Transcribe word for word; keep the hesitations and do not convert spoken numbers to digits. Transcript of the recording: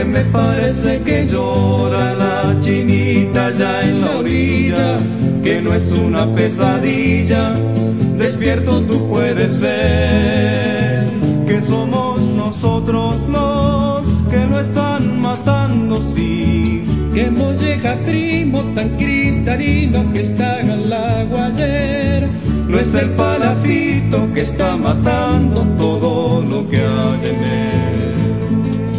me parece que llora la chinita ya en la orilla, que no es una pesadilla, despierto tú puedes ver que somos nosotros los que lo están matando, sí. Que molleja primo tan cristalino que está en el agua ayer, no es el palafito que está matando todo lo que hay en él.